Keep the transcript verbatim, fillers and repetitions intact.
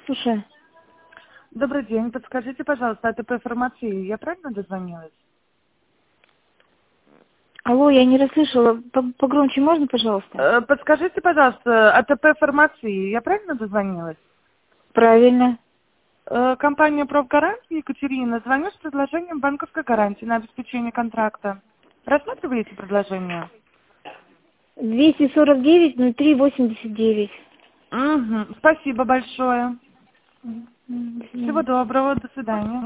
Слушай. Добрый день. Подскажите, пожалуйста, АТП фармации. Я правильно дозвонилась? Алло, я не расслышала. Погромче можно, пожалуйста? Э, Подскажите, пожалуйста, АТП фармации. Я правильно дозвонилась? Правильно. Э, Компания «Профгаранти», Екатерина. Звоню с предложением банковской гарантии на обеспечение контракта. Рассматриваете предложение? двести сорок девять ноль три восемьдесят девять. Угу. Спасибо большое. Мгм. До Всего свидания. доброго. До свидания.